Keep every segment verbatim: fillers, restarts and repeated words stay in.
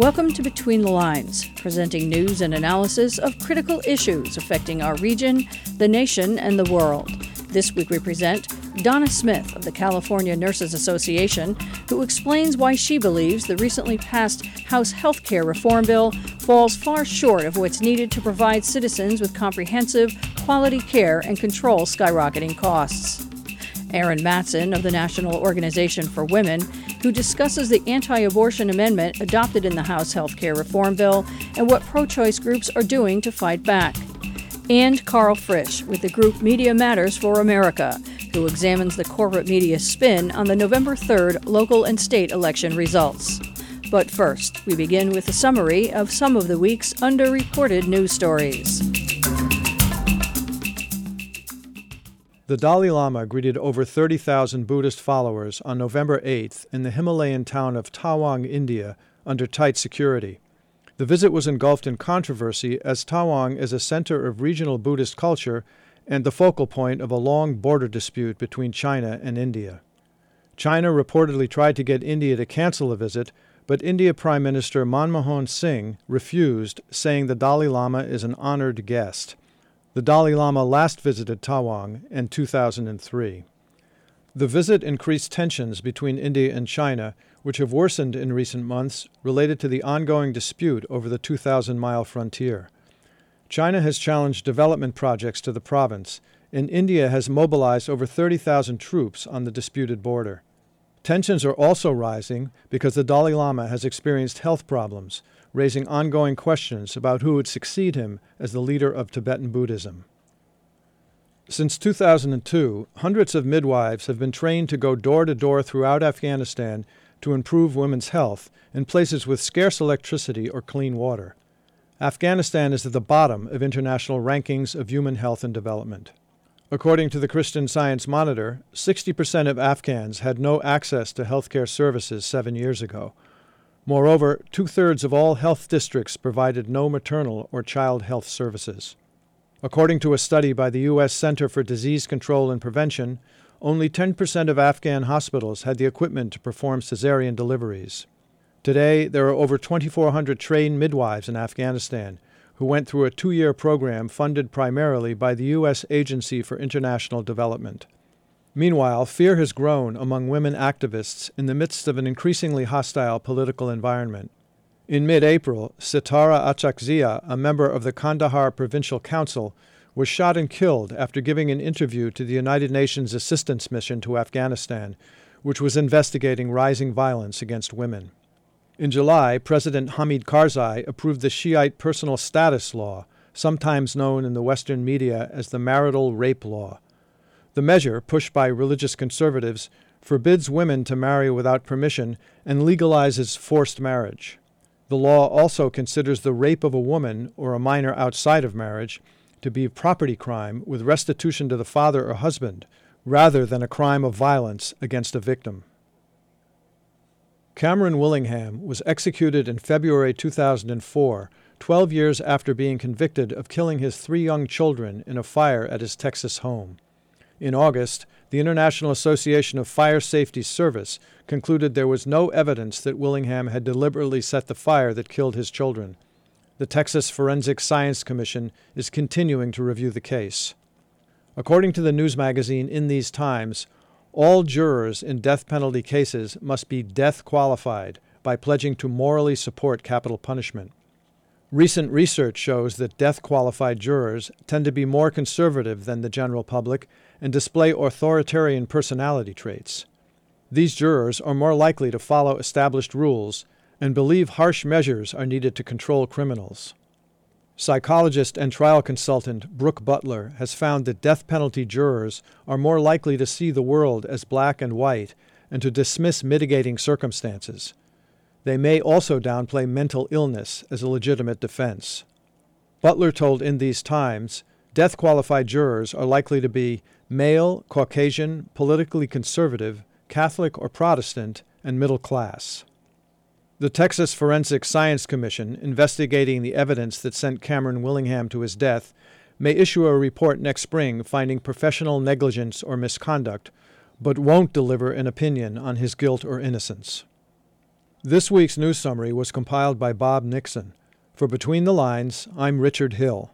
Welcome to Between the Lines, presenting news and analysis of critical issues affecting our region, the nation, and the world. This week we present Donna Smith of the California Nurses Association, who explains why she believes the recently passed House Health Care Reform Bill falls far short of what's needed to provide citizens with comprehensive, quality care and control skyrocketing costs. Erin Matson of the National Organization for Women, who discusses the anti-abortion amendment adopted in the House Health Care Reform Bill and what pro-choice groups are doing to fight back. And Carl Frisch with the group Media Matters for America, who examines the corporate media spin on the November third local and state election results. But first, we begin with a summary of some of the week's underreported news stories. The Dalai Lama greeted over thirty thousand Buddhist followers on November eighth in the Himalayan town of Tawang, India, under tight security. The visit was engulfed in controversy as Tawang is a center of regional Buddhist culture and the focal point of a long border dispute between China and India. China reportedly tried to get India to cancel the visit, but India Prime Minister Manmohan Singh refused, saying the Dalai Lama is an honored guest. The Dalai Lama last visited Tawang in two thousand three. The visit increased tensions between India and China, which have worsened in recent months, related to the ongoing dispute over the two thousand mile frontier. China has challenged development projects to the province, and India has mobilized over thirty thousand troops on the disputed border. Tensions are also rising because the Dalai Lama has experienced health problems, raising ongoing questions about who would succeed him as the leader of Tibetan Buddhism. Since two thousand two, hundreds of midwives have been trained to go door-to-door throughout Afghanistan to improve women's health in places with scarce electricity or clean water. Afghanistan is at the bottom of international rankings of human health and development. According to the Christian Science Monitor, sixty percent of Afghans had no access to healthcare services seven years ago. Moreover, two-thirds of all health districts provided no maternal or child health services. According to a study by the U S Center for Disease Control and Prevention, only ten percent of Afghan hospitals had the equipment to perform cesarean deliveries. Today, there are over twenty-four hundred trained midwives in Afghanistan who went through a two-year program funded primarily by the U S Agency for International Development. Meanwhile, fear has grown among women activists in the midst of an increasingly hostile political environment. In mid-April, Sitara Achakzia, a member of the Kandahar Provincial Council, was shot and killed after giving an interview to the United Nations Assistance Mission to Afghanistan, which was investigating rising violence against women. In July, President Hamid Karzai approved the Shiite Personal Status Law, sometimes known in the Western media as the Marital Rape Law. The measure, pushed by religious conservatives, forbids women to marry without permission and legalizes forced marriage. The law also considers the rape of a woman or a minor outside of marriage to be a property crime with restitution to the father or husband, rather than a crime of violence against a victim. Cameron Willingham was executed in February two thousand four, twelve years after being convicted of killing his three young children in a fire at his Texas home. In August, the International Association of Fire Safety Service concluded there was no evidence that Willingham had deliberately set the fire that killed his children. The Texas Forensic Science Commission is continuing to review the case. According to the news magazine In These Times, all jurors in death penalty cases must be death qualified by pledging to morally support capital punishment. Recent research shows that death-qualified jurors tend to be more conservative than the general public and display authoritarian personality traits. These jurors are more likely to follow established rules and believe harsh measures are needed to control criminals. Psychologist and trial consultant Brooke Butler has found that death penalty jurors are more likely to see the world as black and white and to dismiss mitigating circumstances. They may also downplay mental illness as a legitimate defense. Butler told In These Times, death-qualified jurors are likely to be male, Caucasian, politically conservative, Catholic or Protestant, and middle class. The Texas Forensic Science Commission, investigating the evidence that sent Cameron Willingham to his death, may issue a report next spring finding professional negligence or misconduct, but won't deliver an opinion on his guilt or innocence. This week's news summary was compiled by Bob Nixon. For Between the Lines, I'm Richard Hill.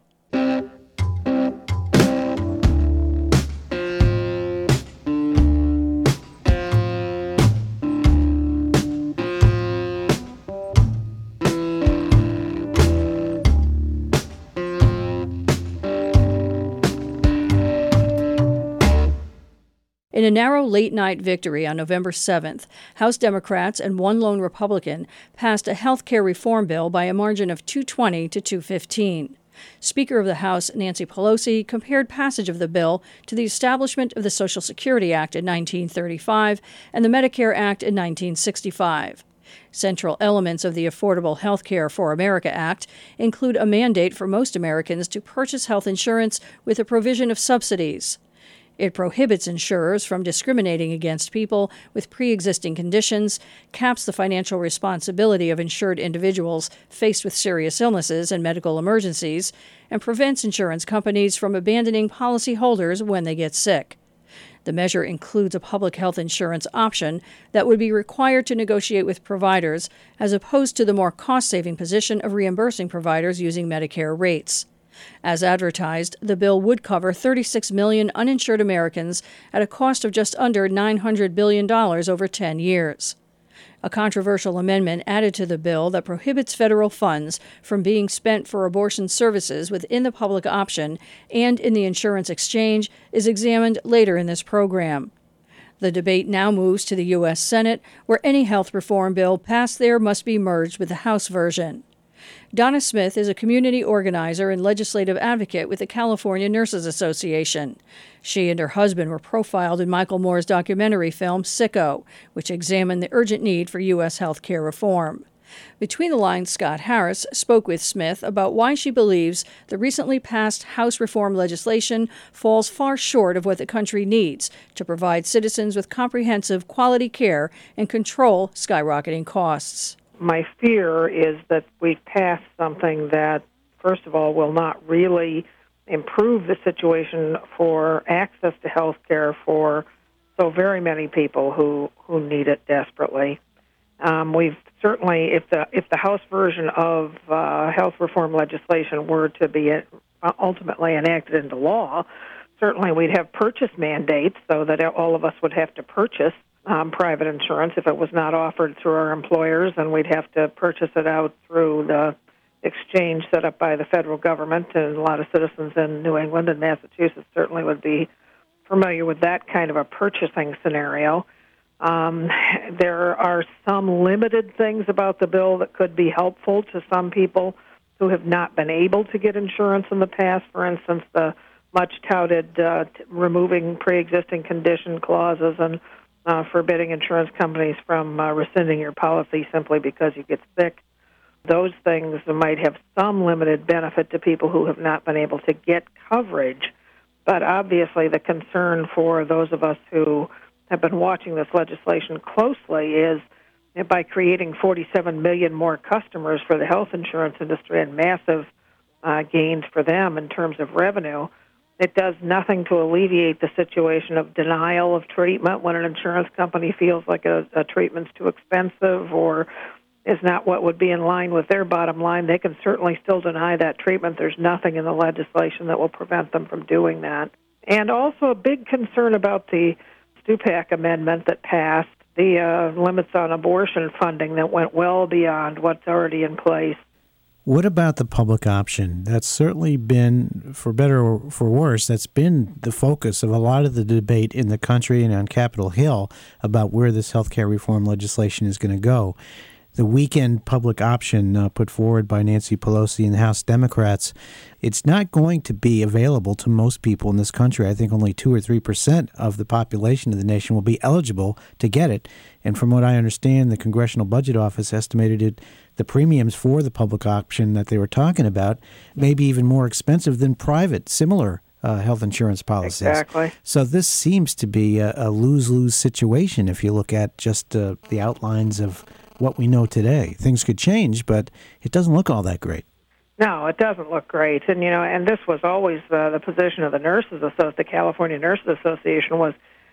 In a narrow late-night victory on November seventh, House Democrats and one lone Republican passed a health care reform bill by a margin of two twenty to two fifteen. Speaker of the House Nancy Pelosi compared passage of the bill to the establishment of the Social Security Act in nineteen thirty-five and the Medicare Act in nineteen sixty-five. Central elements of the Affordable Health Care for America Act include a mandate for most Americans to purchase health insurance with a provision of subsidies. It prohibits insurers from discriminating against people with pre-existing conditions, caps the financial responsibility of insured individuals faced with serious illnesses and medical emergencies, and prevents insurance companies from abandoning policyholders when they get sick. The measure includes a public health insurance option that would be required to negotiate with providers, as opposed to the more cost-saving position of reimbursing providers using Medicare rates. As advertised, the bill would cover thirty-six million uninsured Americans at a cost of just under nine hundred billion dollars over ten years. A controversial amendment added to the bill that prohibits federal funds from being spent for abortion services within the public option and in the insurance exchange is examined later in this program. The debate now moves to the U S Senate, where any health reform bill passed there must be merged with the House version. Donna Smith is a community organizer and legislative advocate with the California Nurses Association. She and her husband were profiled in Michael Moore's documentary film Sicko, which examined the urgent need for U S health care reform. Between the Lines, Scott Harris spoke with Smith about why she believes the recently passed House reform legislation falls far short of what the country needs to provide citizens with comprehensive, quality care and control skyrocketing costs. My fear is that we've passed something that, first of all, will not really improve the situation for access to health care for so very many people who, who need it desperately. Um, we've certainly, if the if the House version of uh, health reform legislation were to be ultimately enacted into law, certainly we'd have purchase mandates so that all of us would have to purchase Um, private insurance. If it was not offered through our employers, then we'd have to purchase it out through the exchange set up by the federal government, and a lot of citizens in New England and Massachusetts certainly would be familiar with that kind of a purchasing scenario. Um, there are some limited things about the bill that could be helpful to some people who have not been able to get insurance in the past. For instance, the much-touted uh, t- removing pre-existing condition clauses and Uh, forbidding insurance companies from uh, rescinding your policy simply because you get sick. Those things might have some limited benefit to people who have not been able to get coverage. But obviously the concern for those of us who have been watching this legislation closely is that by creating forty-seven million more customers for the health insurance industry and massive uh, gains for them in terms of revenue, it does nothing to alleviate the situation of denial of treatment when an insurance company feels like a, a treatment's too expensive or is not what would be in line with their bottom line. They can certainly still deny that treatment. There's nothing in the legislation that will prevent them from doing that. And also a big concern about the Stupak amendment that passed, the uh, limits on abortion funding that went well beyond what's already in place. What about the public option? That's certainly been, for better or for worse, that's been the focus of a lot of the debate in the country and on Capitol Hill about where this health care reform legislation is going to go. The weekend public option uh, put forward by Nancy Pelosi and the House Democrats, it's not going to be available to most people in this country. I think only two or three percent of the population of the nation will be eligible to get it. And from what I understand, the Congressional Budget Office estimated it, the premiums for the public option that they were talking about may be even more expensive than private, similar uh, health insurance policies. Exactly. So this seems to be a, a lose-lose situation if you look at just uh, the outlines of what we know today. Things could change, but it doesn't look all that great. No, it doesn't look great. And, you know, and this was always uh, the position of the Nurses Association, the California Nurses Association was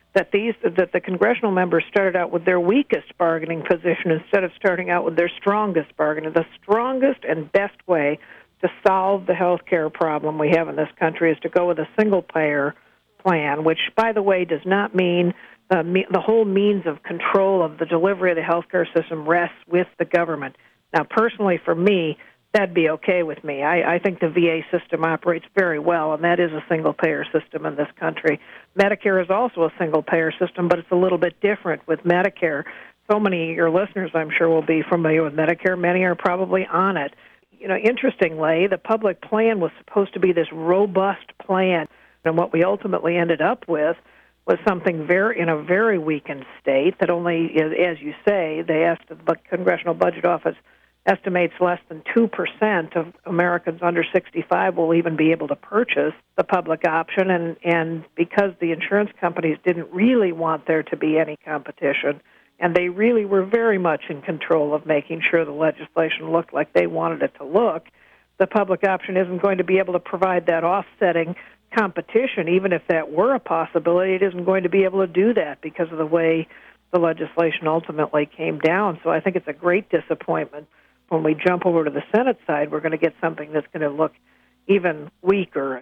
that these that the congressional members started out with their weakest bargaining position instead of starting out with their strongest bargaining. The strongest and best way to solve the health care problem we have in this country is to go with a single-payer plan, which, by the way, does not mean uh, me, the whole means of control of the delivery of the health care system rests with the government. Now, personally, for me, that'd be okay with me. I, I think the V A system operates very well, and that is a single-payer system in this country. Medicare is also a single-payer system, but it's a little bit different with Medicare. So many of your listeners, I'm sure, will be familiar with Medicare. Many are probably on it. You know, interestingly, the public plan was supposed to be this robust plan, and what we ultimately ended up with was something very in a very weakened state that only, as you say, they asked the Congressional Budget Office estimates less than two percent of Americans under sixty-five will even be able to purchase the public option. And, and because the insurance companies didn't really want there to be any competition, and they really were very much in control of making sure the legislation looked like they wanted it to look, the public option isn't going to be able to provide that offsetting competition. Even if that were a possibility, it isn't going to be able to do that because of the way the legislation ultimately came down. So I think it's a great disappointment. When we jump over to the Senate side, we're going to get something that's going to look even weaker.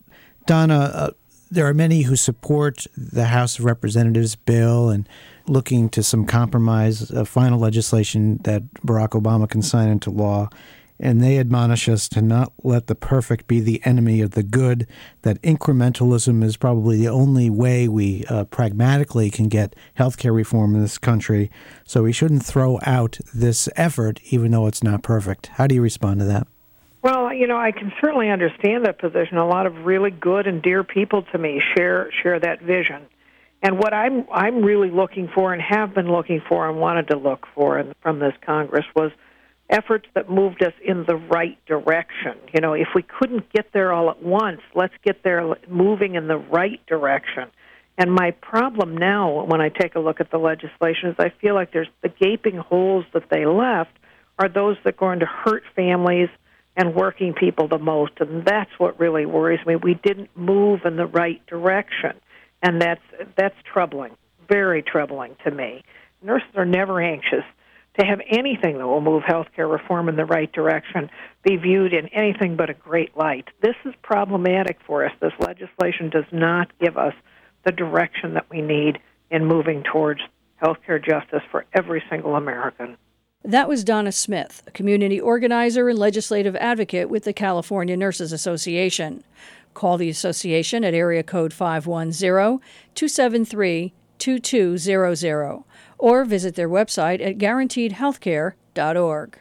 Donna, uh, there are many who support the House of Representatives bill and looking to some compromise, uh, final legislation that Barack Obama can sign into law. And they admonish us to not let the perfect be the enemy of the good, that incrementalism is probably the only way we uh, pragmatically can get healthcare reform in this country. So we shouldn't throw out this effort, even though it's not perfect. How do you respond to that? Well, you know, I can certainly understand that position. A lot of really good and dear people to me share share that vision. And what I'm I'm really looking for and have been looking for and wanted to look for in, from this Congress was efforts that moved us in the right direction. You know, if we couldn't get there all at once, let's get there moving in the right direction. And my problem now, when I take a look at the legislation, is I feel like there's the gaping holes that they left are those that are going to hurt families and working people the most. And that's what really worries me. We didn't move in the right direction. And that's that's troubling, very troubling to me. Nurses are never anxious to have anything that will move healthcare reform in the right direction be viewed in anything but a great light. This is problematic for us. This legislation does not give us the direction that we need in moving towards healthcare justice for every single American. That was Donna Smith, a community organizer and legislative advocate with the California Nurses Association. Call the association at area code five one zero, two seven three, two two zero zero or visit their website at guaranteed healthcare dot org.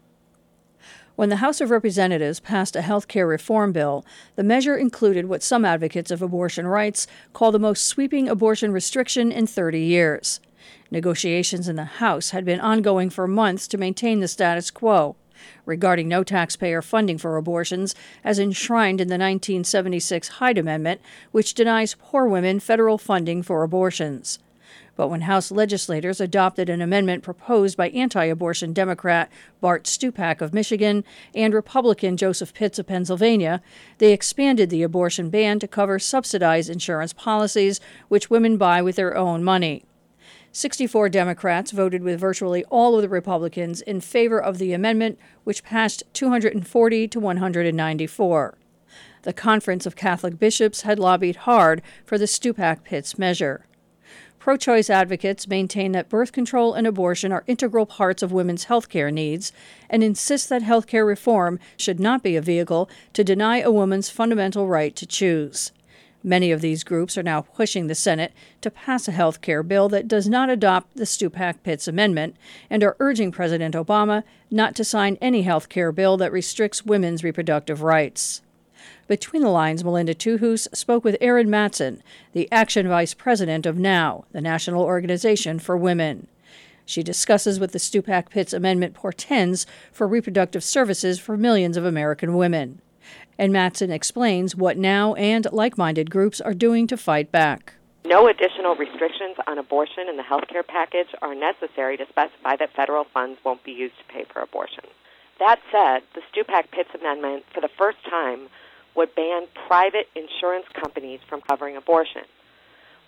When the House of Representatives passed a health care reform bill, the measure included what some advocates of abortion rights call the most sweeping abortion restriction in thirty years. Negotiations in the House had been ongoing for months to maintain the status quo, regarding no taxpayer funding for abortions as enshrined in the nineteen seventy-six Hyde Amendment, which denies poor women federal funding for abortions. But when House legislators adopted an amendment proposed by anti-abortion Democrat Bart Stupak of Michigan and Republican Joseph Pitts of Pennsylvania, they expanded the abortion ban to cover subsidized insurance policies, which women buy with their own money. sixty-four Democrats voted with virtually all of the Republicans in favor of the amendment, which passed two hundred forty to one hundred ninety-four. The Conference of Catholic Bishops had lobbied hard for the Stupak-Pitts measure. Pro-choice advocates maintain that birth control and abortion are integral parts of women's health care needs and insist that health care reform should not be a vehicle to deny a woman's fundamental right to choose. Many of these groups are now pushing the Senate to pass a health care bill that does not adopt the Stupak-Pitts amendment and are urging President Obama not to sign any health care bill that restricts women's reproductive rights. Between the lines, Melinda Tuhus spoke with Erin Mattson, the Action Vice President of NOW, the National Organization for Women. She discusses what the Stupak-Pitts amendment portends for reproductive services for millions of American women. And Mattson explains what NOW and like-minded groups are doing to fight back. No additional restrictions on abortion in the health care package are necessary to specify that federal funds won't be used to pay for abortion. That said, the Stupak-Pitts amendment, for the first time, would ban private insurance companies from covering abortion.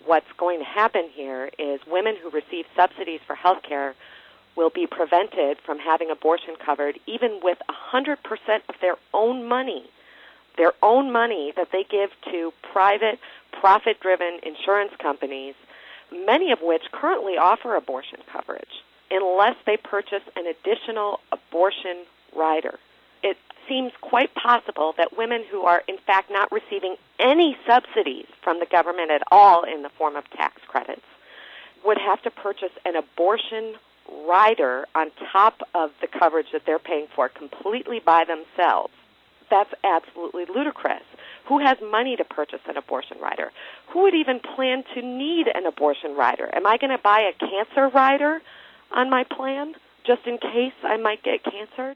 what's going to happen here is women who receive subsidies for health care will be prevented from having abortion covered even with one hundred percent of their own money, their own money that they give to private, profit-driven insurance companies, many of which currently offer abortion coverage, unless they purchase an additional abortion rider. It seems quite possible that women who are, in fact, not receiving any subsidies from the government at all in the form of tax credits would have to purchase an abortion rider on top of the coverage that they're paying for completely by themselves. That's absolutely ludicrous. Who has money to purchase an abortion rider? Who would even plan to need an abortion rider? Am I going to buy a cancer rider on my plan just in case I might get cancer?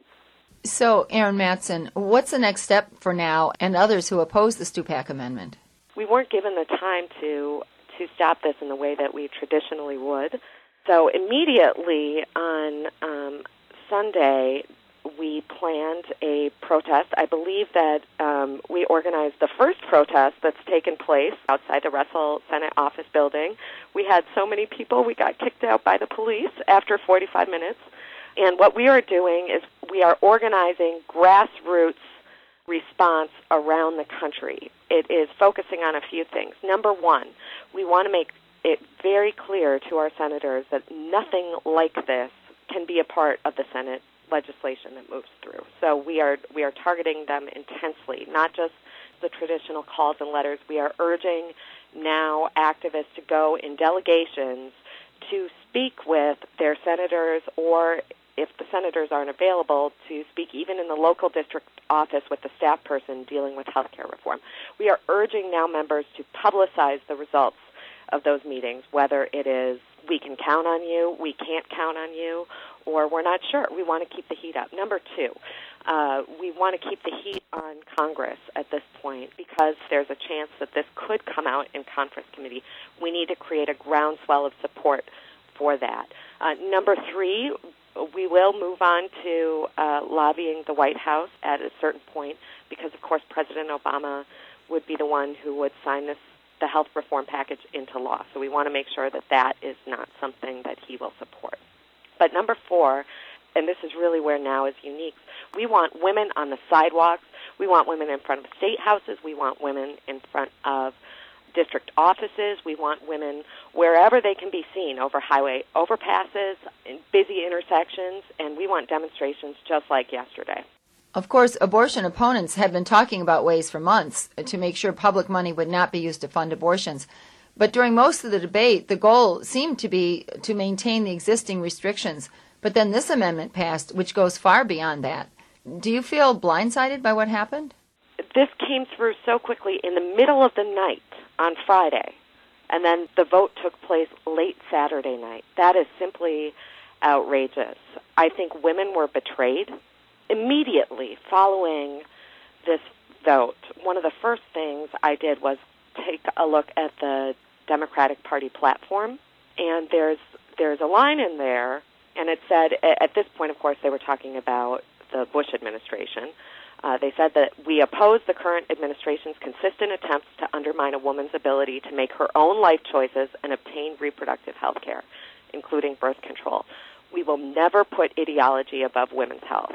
So, Erin Matson, what's the next step for Now and others who oppose the Stupak Amendment? We weren't given the time to to stop this in the way that we traditionally would. So immediately on um, Sunday, we planned a protest. I believe that um, we organized the first protest that's taken place outside the Russell Senate office building. We had so many people, we got kicked out by the police after forty-five minutes. And what we are doing is we are organizing grassroots response around the country. It is focusing on a few things. Number one, we want to make it very clear to our senators that nothing like this can be a part of the Senate legislation that moves through. So we are we are targeting them intensely, not just the traditional calls and letters. We are urging now activists to go in delegations to speak with their senators, or if the senators aren't available, to speak even in the local district office with the staff person dealing with health care reform. We are urging now members to publicize the results of those meetings, whether it is we can count on you, we can't count on you, or we're not sure. We want to keep the heat up. Number two, uh, we want to keep the heat on Congress at this point because there's a chance that this could come out in conference committee. We need to create a groundswell of support for that. Uh, number three, we will move on to uh, lobbying the White House at a certain point because, of course, President Obama would be the one who would sign this the health reform package into law. So we want to make sure that that is not something that he will support. But number four, and this is really where Now is unique, we want women on the sidewalks. We want women in front of state houses. We want women in front of district offices. We want women wherever they can be seen, over highway overpasses, in busy intersections, and we want demonstrations just like yesterday. Of course, abortion opponents have been talking about ways for months to make sure public money would not be used to fund abortions. But during most of the debate, the goal seemed to be to maintain the existing restrictions. But then this amendment passed, which goes far beyond that. Do you feel blindsided by what happened? This came through so quickly in the middle of the night on Friday, and then the vote took place late Saturday night. That is simply outrageous. I think women were betrayed. Immediately following this vote, one of the first things I did was take a look at the Democratic Party platform, and there's there's a line in there, and it said, at this point, of course, they were talking about the Bush administration. Uh, they said that we oppose the current administration's consistent attempts to undermine a woman's ability to make her own life choices and obtain reproductive health care, including birth control. We will never put ideology above women's health.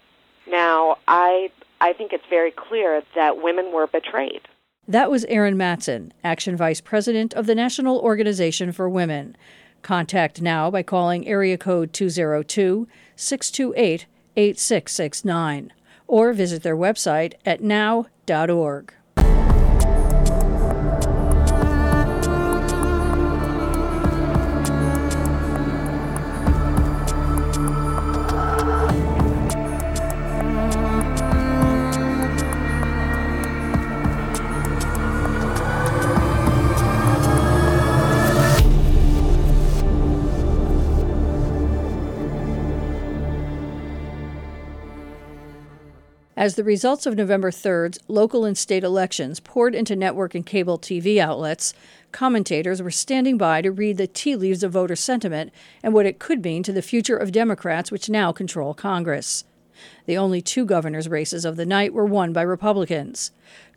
Now, I I think it's very clear that women were betrayed. That was Erin Matson, Action Vice President of the National Organization for Women. Contact Now by calling area code two oh two, six two eight, eight six six nine or visit their website at now dot org. As the results of November third's local and state elections poured into network and cable T V outlets, commentators were standing by to read the tea leaves of voter sentiment and what it could mean to the future of Democrats, which now control Congress. The only two governor's races of the night were won by Republicans.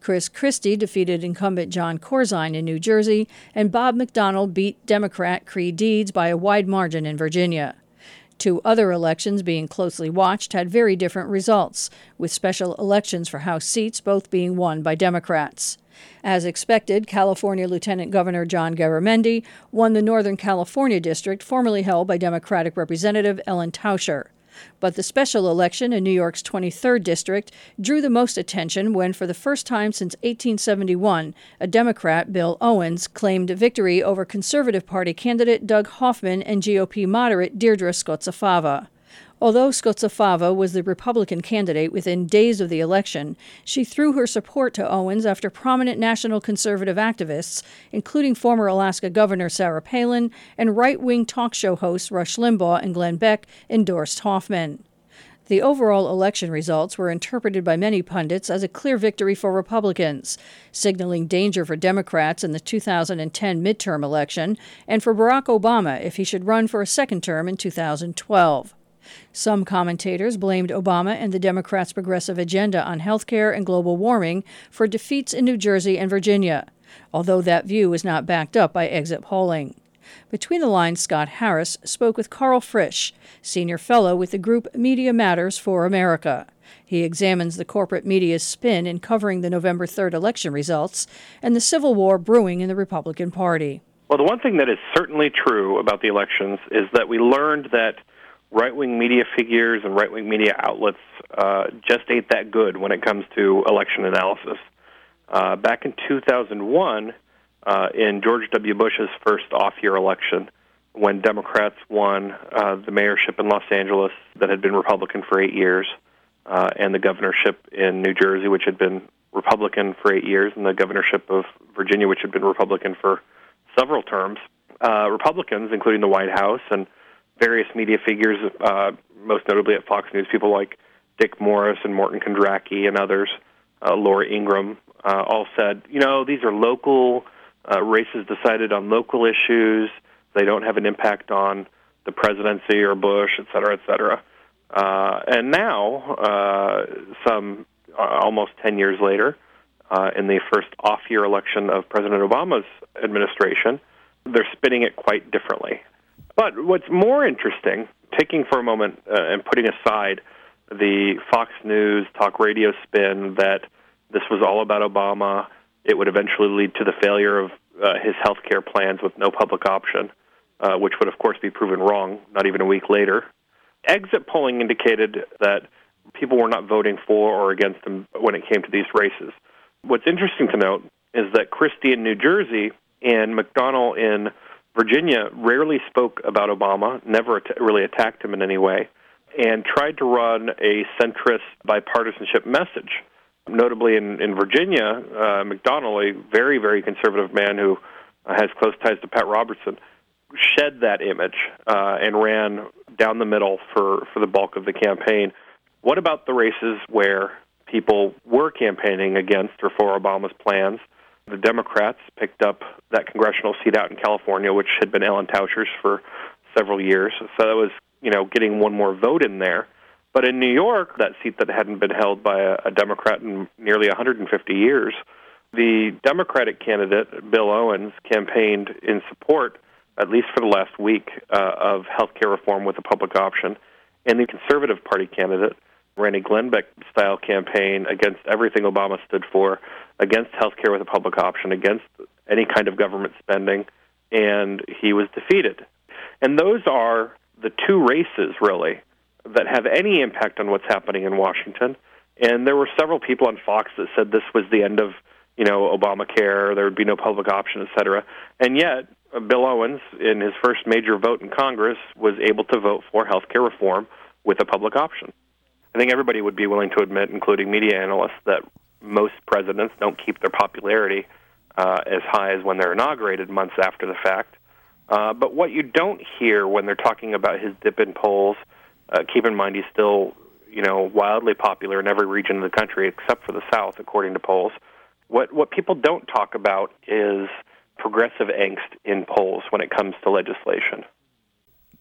Chris Christie defeated incumbent John Corzine in New Jersey, and Bob McDonnell beat Democrat Creigh Deeds by a wide margin in Virginia. Two other elections being closely watched had very different results, with special elections for House seats both being won by Democrats. As expected, California Lieutenant Governor John Garamendi won the Northern California district formerly held by Democratic Representative Ellen Tauscher. But the special election in New York's twenty-third district drew the most attention when, for the first time since eighteen seventy-one, a Democrat, Bill Owens, claimed victory over Conservative Party candidate Doug Hoffman and G O P moderate Deirdre Scozzafava. Although Scozzafava was the Republican candidate within days of the election, she threw her support to Owens after prominent national conservative activists, including former Alaska Governor Sarah Palin and right-wing talk show hosts Rush Limbaugh and Glenn Beck, endorsed Hoffman. The overall election results were interpreted by many pundits as a clear victory for Republicans, signaling danger for Democrats in the two thousand ten midterm election and for Barack Obama if he should run for a second term in two thousand twelve. Some commentators blamed Obama and the Democrats' progressive agenda on health care and global warming for defeats in New Jersey and Virginia, although that view was not backed up by exit polling. Between the lines, Scott Harris spoke with Carl Frisch, senior fellow with the group Media Matters for America. He examines the corporate media's spin in covering the November third election results and the civil war brewing in the Republican Party. Well, the one thing that is certainly true about the elections is that we learned that right-wing media figures and right-wing media outlets uh, just ain't that good when it comes to election analysis. Uh, back in two thousand one, uh, in George W. Bush's first off-year election, when Democrats won uh, the mayorship in Los Angeles that had been Republican for eight years, uh, and the governorship in New Jersey, which had been Republican for eight years, and the governorship of Virginia, which had been Republican for several terms, uh, Republicans, including the White House and various media figures, uh, most notably at Fox News, people like Dick Morris and Morton Kondracki and others, uh, Laura Ingraham, uh, all said, you know, these are local uh, races decided on local issues. They don't have an impact on the presidency or Bush, et cetera, et cetera. Uh, and now, uh, some uh, almost ten years later, uh, in the first off-year election of President Obama's administration, they're spinning it quite differently. But what's more interesting, taking for a moment uh, and putting aside the Fox News talk radio spin that this was all about Obama, it would eventually lead to the failure of uh, his health care plans with no public option, uh, which would, of course, be proven wrong not even a week later. Exit polling indicated that people were not voting for or against him when it came to these races. What's interesting to note is that Christie in New Jersey and McDonnell in Virginia rarely spoke about Obama, never at- really attacked him in any way, and tried to run a centrist bipartisanship message. Notably in, in Virginia, uh, McDonnell, a very, very conservative man who uh, has close ties to Pat Robertson, shed that image uh, and ran down the middle for, for the bulk of the campaign. What about the races where people were campaigning against or for Obama's plans? The Democrats picked up that congressional seat out in California, which had been Ellen Tauscher's for several years. So that was, you know, getting one more vote in there. But in New York, that seat that hadn't been held by a, a Democrat in nearly one hundred fifty years, the Democratic candidate, Bill Owens, campaigned in support, at least for the last week, uh, of health care reform with a public option. And the Conservative Party candidate ran a Glenn Beck-style campaign against everything Obama stood for, against health care with a public option, against any kind of government spending, and he was defeated. And those are the two races, really, that have any impact on what's happening in Washington. And there were several people on Fox that said this was the end of, you know, Obamacare, there would be no public option, et cetera. And yet, Bill Owens, in his first major vote in Congress, was able to vote for health care reform with a public option. I think everybody would be willing to admit, including media analysts, that most presidents don't keep their popularity uh, as high as when they're inaugurated months after the fact. Uh, but what you don't hear when they're talking about his dip in polls, uh, keep in mind he's still, you know, wildly popular in every region of the country except for the South, according to polls. What what people don't talk about is progressive angst in polls when it comes to legislation.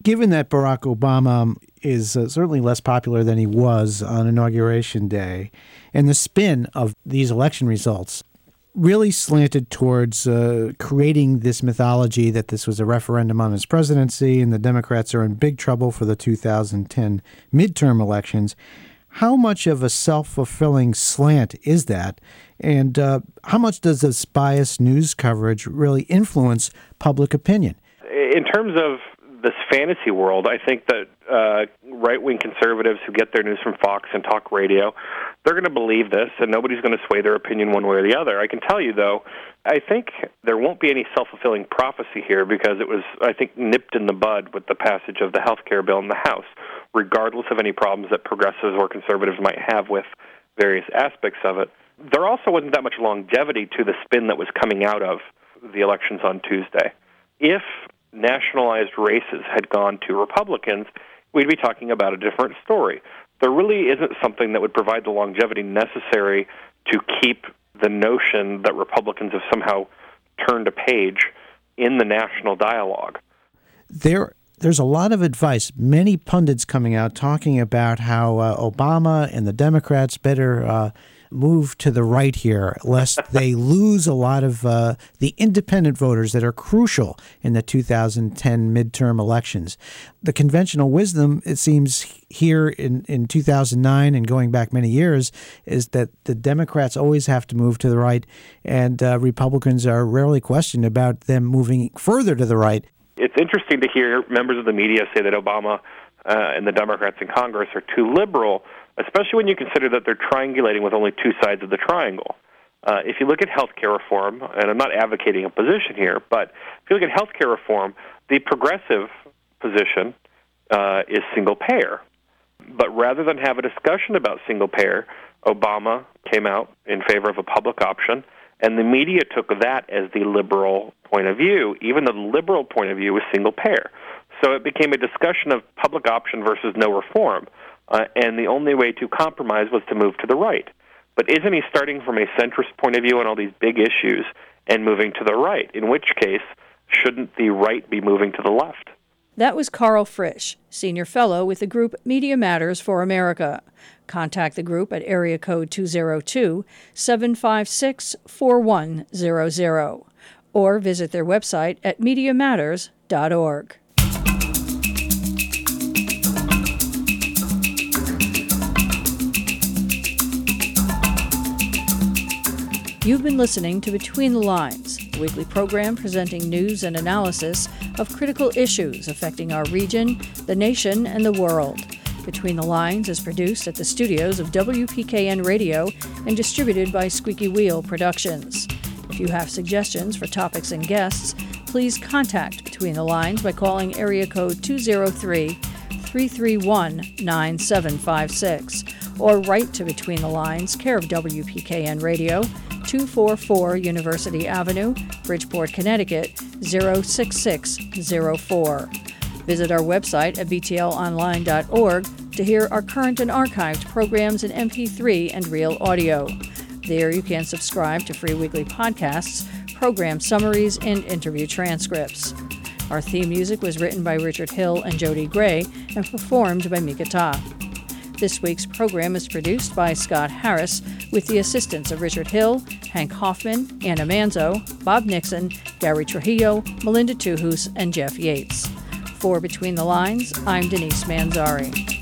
Given that Barack Obama is uh, certainly less popular than he was on Inauguration Day, and the spin of these election results really slanted towards uh, creating this mythology that this was a referendum on his presidency and the Democrats are in big trouble for the two thousand ten midterm elections. How much of a self-fulfilling slant is that? And uh, how much does this biased news coverage really influence public opinion? In terms of this fantasy world, I think that uh, right-wing conservatives who get their news from Fox and talk radio, they're going to believe this, and nobody's going to sway their opinion one way or the other. I can tell you, though, I think there won't be any self-fulfilling prophecy here because it was, I think, nipped in the bud with the passage of the health care bill in the House, regardless of any problems that progressives or conservatives might have with various aspects of it. There also wasn't that much longevity to the spin that was coming out of the elections on Tuesday. If nationalized races had gone to Republicans, we'd be talking about a different story. There really isn't something that would provide the longevity necessary to keep the notion that Republicans have somehow turned a page in the national dialogue. There, there's a lot of advice, many pundits coming out talking about how uh, Obama and the Democrats better uh, move to the right here, lest they lose a lot of uh, the independent voters that are crucial in the two thousand ten midterm elections. The conventional wisdom, it seems, here in, in two thousand nine and going back many years, is that the Democrats always have to move to the right, and uh, Republicans are rarely questioned about them moving further to the right. It's interesting to hear members of the media say that Obama uh, and the Democrats in Congress are too liberal, especially when you consider that they're triangulating with only two sides of the triangle. Uh, if you look at health care reform, and I'm not advocating a position here, but if you look at health care reform, the progressive position uh, is single-payer. But rather than have a discussion about single-payer, Obama came out in favor of a public option, and the media took that as the liberal point of view, even though the liberal point of view was single-payer. So it became a discussion of public option versus no reform. Uh, and the only way to compromise was to move to the right. But isn't he starting from a centrist point of view on all these big issues and moving to the right? In which case, shouldn't the right be moving to the left? That was Carl Frisch, Senior Fellow with the group Media Matters for America. Contact the group at area code two oh two, seven five six, four one zero zero or visit their website at media matters dot org. You've been listening to Between the Lines, a weekly program presenting news and analysis of critical issues affecting our region, the nation, and the world. Between the Lines is produced at the studios of W P K N Radio and distributed by Squeaky Wheel Productions. If you have suggestions for topics and guests, please contact Between the Lines by calling area code two oh three, three three one, nine seven five six or write to Between the Lines, care of W P K N Radio, two forty-four University Avenue, Bridgeport, Connecticut, zero six six zero four. Visit our website at b t l online dot org to hear our current and archived programs in M P three and real audio. There you can subscribe to free weekly podcasts, program summaries, and interview transcripts. Our theme music was written by Richard Hill and Jody Gray and performed by Mika Ta. This week's program is produced by Scott Harris with the assistance of Richard Hill, Hank Hoffman, Anna Manzo, Bob Nixon, Gary Trujillo, Melinda Tuhus, and Jeff Yates. For Between the Lines, I'm Denise Manzari.